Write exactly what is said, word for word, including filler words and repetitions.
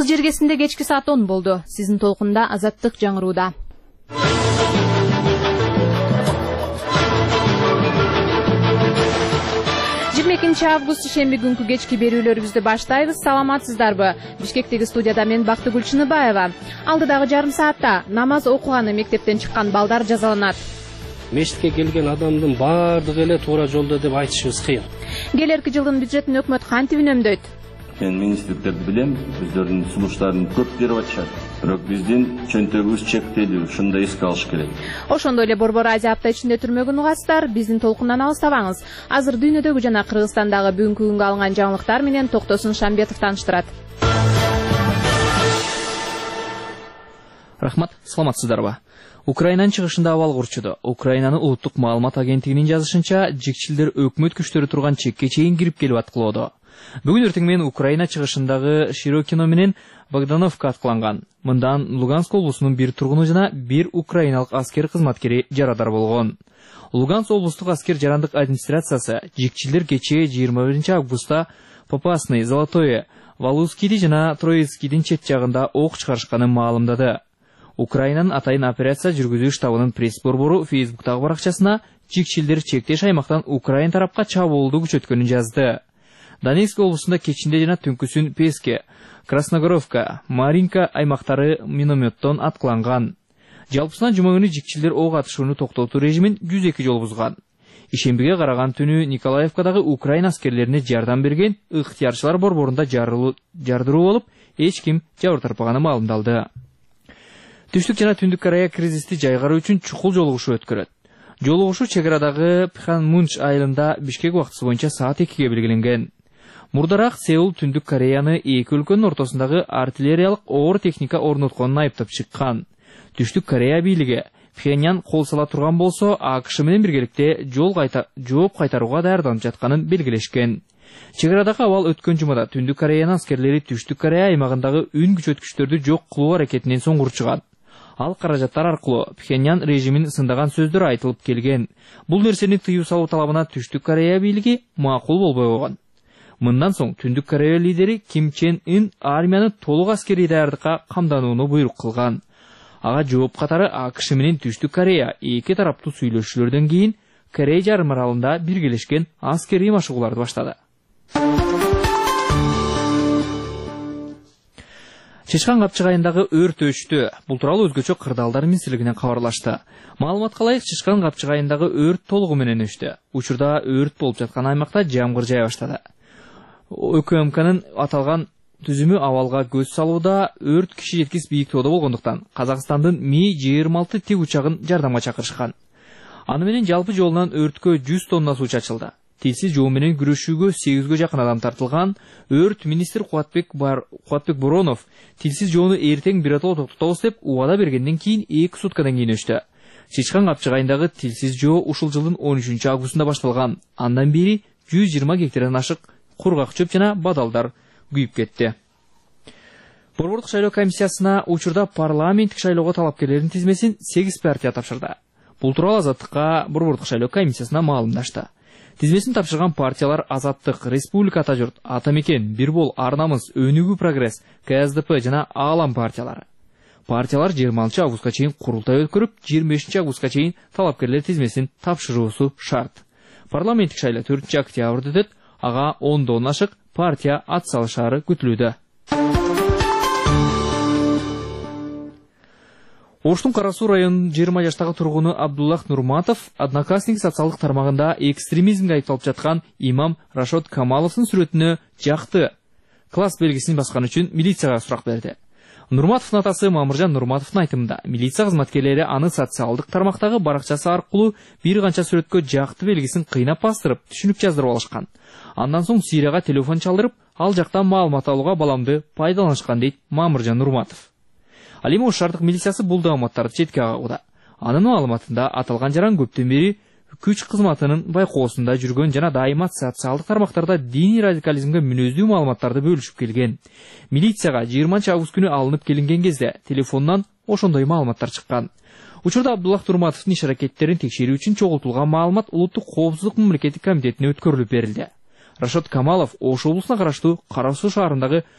Кыргыз жергесинде кечки саат он болду. Сиздин толкунда Азаттык жаңырууда. жыйырма экинчи август шемби күнкү кечки берүүлөрүбүздү баштайбыз. Саламатсыздарбы? Бишкектеги студияда мен Бактыгүл Чыныбаева. Алдыдагы жарым саатта намаз окуганы мектептен чыккан балдар жазаланат. Мешитке келген адамдын баардыгы эле туура жолдо деп айтышыбыз кыйын. Келерки жылдын бюджетин өкмөт кантип үнөмдөйт? Мен министрликтерди билем, өздөрүнүн сунуштарын көп берип атышат. Бирок биздин чөнтөгүбүз чектелүү, ушуну да эске алыш керек. Ошондой эле Борбор Азия апта ичинде түрмөгүн угасыздар, биздин толкундан алыстабаңыз. Азыр дүйнөдөгү жана Кыргызстандагы бүгүнкү күнгө алынган жаңылыктар менен Токтосун Шамбетов тааныштырат. Рахмат, саламатсыздарбы? Украинанын чыгышында абал курчуду. Украинанын улуттук маалымат агенттигинин жазышынча, жикчилдер өкмөт күчтөрү турган чекке чейин кирип келип аткылоодо. Бүгүн эртең менен Украина чыгышындагы Широкино менен Богдановка аткыланган. Мындан Луганск облусунун бир тургуну жана бир украиналык аскер кызматкери жарадар болгон. Луганск облустук аскер жарандык администрациясы жикчилдер кечээ жыйырма биринчи августта Попасный, Золотое, Валускийди жана Троицкийдин чет жагында ок чыгарышканын маалымдады. Украинанын атайын операция жүргүзүү штабынын пресс-борбору Фейсбуктагы баракчасына жикчилдер чектеш аймактан Украин тарапка чабуулду күчөткөнүн жазды. Донецк облусунда кечинде жана түнкүсүн Песке, Красногоровка, Маринка аймактары минометтон аткыланган. Жалпысынан жума күнү жикчилдер ок атышууну токтотуу режимин жүз эки жолу бузган. Ишембиге караган түнү Николаевкадагы Украин аскерлерине жардам берген ыктыярчылар борборунда жардыруу болуп, эч ким жабыр тарпаганы маалымдалды. Түштүк жана Түндүк Корея кризисти жайгаруу үчүн чукул жолугушуу өткөрөт. Жолугушуу чек арадагы Пхенмунч айылында Бишкек убактысы боюнча саат экиге белгиленген. Мурдараак Сеул Түндүк Кореяны эки өлкөнүн ортосундагы артиллериялык оор техника орнотконун айыптап чыккан. Түштүк Корея бийлиги Пхеньян кол сала турган болсо, АКШ менен биргеликте жол кайта жооп кайтарууга даярданып жатканын белгилешкен. Чек арадагы абал өткөн жумада Түндүк Кореянын аскерлери Түштүк Корея аймагындагы үн күчөткүчтөрдү жок кылуу аракетинен соң урчуган. Ал каражаттар аркылуу Пхеньян режимин сындаган сөздөр айтылып келген. Бул нерсени тыюу салуу талабына Түштүк Корея бийлиги макул болбой койгон. Мындан соң Түндүк Корея лидери Ким Чен Ын армияны толук аскерий даярдыкка камданууну буйрук кылган. Ага жооп катары АКШ менен Түштүк Корея эки тараптуу сүйлөшүүлөрдөн кийин Корей жарым аралында биргелешкен аскерий машыгууларды баштады. Чечкан Капчык айындагы өрт өчтү. Бул тууралуу өзгөчө Кырдаалдар министрлигинен кабарлашты. Маалыматка ылайык, Чечкан Капчык айындагы өрт толугу менен өчтү. Учурда өрт болуп жаткан аймакта жамгыр жая баштады. ОКМКнын аталган түзүмү абалга көз салууда өрт киши жеткис бийиктоодо болгондуктан Казакстандын Ми жыйырма алты тик учагын жардамга чакырышкан. Аны менен жалпы жолунан өрткө жүз тонна суу чачылды. Тилсиз жоо менен күрөшүүгө сегизге жакын адам тартылган. Өрт министр Кубатбек бар Кубатбек Боронов тилсиз жоону эртең биротоло токтотобуз деп убада бергенден кийин эки суткадан кийин өчтү. Чечкан Капчык айындагы тилсиз жоо ушул жылдын он үчүнчү августунда башталган. Андан бери жүз жыйырма гектардан ашык кургак чөп жана бадалдар күйүп кетти. Борбордук шайлоо комиссиясына учурда парламенттик шайлоого талапкерлердин тизмесин сегиз партия тапшырды. Бул тууралуу Азаттыкка Борбордук шайлоо комиссиясына маалымдашты. Тизмесин тапшырган партиялар Азаттык, Республика Ата журт, Ата мекен, Бирбол, Арнамыз, Өнүгүү прогресс, КСДП жана Аалам партиялары. Партиялар жыйырма алтынчы августка чейин курултай өткөрүп, жыйырма бешинчи августка чейин талапкерлер тизмесин тапшыруусу шарт. Парламенттик шайлоо төртүнчү октябрда өтөт, ага ондон ашык партия ат салышаары күтүлүүдө. Оштун Кара Суу районунун жыйырма жаштагы тургуну Абдуллах Нурматов Одноклассник социалдык тармагында экстремизмге айыпталып жаткан имам Рашод Камаловдун сүрөтүнө жакты класс белгисин баскан үчүн милицияга сурак берди. Нурматовдун атасы Мамыржан Нурматовдун айтымында, милиция кызматкерлери аны социалдык тармактагы баракчасы аркылуу бир канча сүрөткө жакты белгисин кыйнап бастырып, түшүнүк жаздырып алышкан. Андан соң Сирияга телефон чалдырып, ал жактан маалымат алууга баламды пайдаланышкан дейт Мамыржан Нурматов. Ал эми Ош шаардык милициясы бул маалыматтарды четке кагууда. Анын маалыматында аталган жаран көптөн бери күч кызматынын байкоосунда жүргөн жана дайыма социалдык тармактарда диний радикализмге мүнөздүү маалыматтарды бөлүшүп келген. Милицияга жыйырманчы август күнү алынып келинген кезде телефоннан ошондой маалыматтар чыккан. Учурда Абдуллах Нурматовдун иш аракеттерин текшерүү үчүн чогултулган маалымат Улуттук коопсуздук мамлекеттик комитетине өткөрүлүп берилди. Рашод Камалов Ош облусуна караштуу Кара Суу шаарындагы